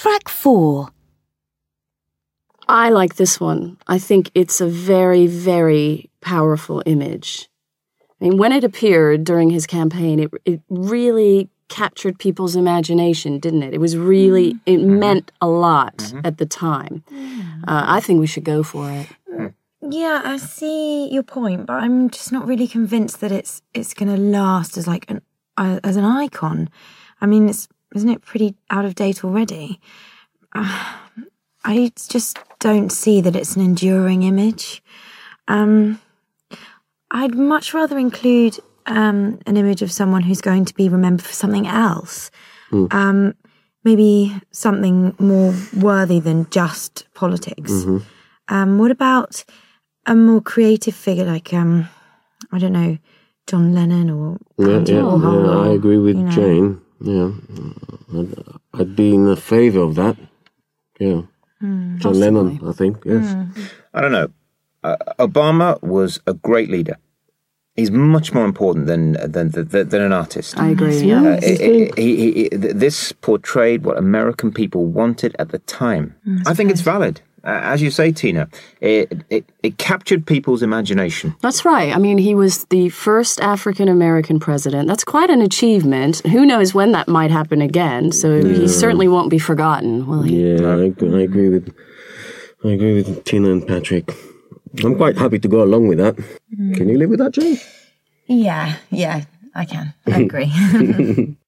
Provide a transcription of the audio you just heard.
Track 4. I like this one. I think it's a very, very powerful image. I mean, when it appeared during his campaign, it really captured people's imagination, didn't it? It was really, it meant a lot at the time. I think we should go for it. Yeah, I see your point, but I'm just not really convinced that it's going to last as like as an icon. I mean, isn't it pretty out of date already? I just don't see that it's an enduring image. I'd much rather include an image of someone who's going to be remembered for something else. Maybe something more worthy than just politics. What about a more creative figure like, I don't know, John Lennon or Andy Warhol? Yeah, I agree with Jane. Yeah, I'd be in favour of that. Yeah. John Lennon, I think, yes. I don't know. Obama was a great leader. He's much more important than an artist. I agree. This portrayed what American people wanted at the time. I think it's valid. As you say, Tina, it captured people's imagination. That's right. I mean, he was the first African-American president. That's quite an achievement. Who knows when that might happen again, so he certainly won't be forgotten, will he? Yeah, I agree with Tina and Patrick. I'm quite happy to go along with that. Can you live with that, Jane? Yeah, I can. I agree.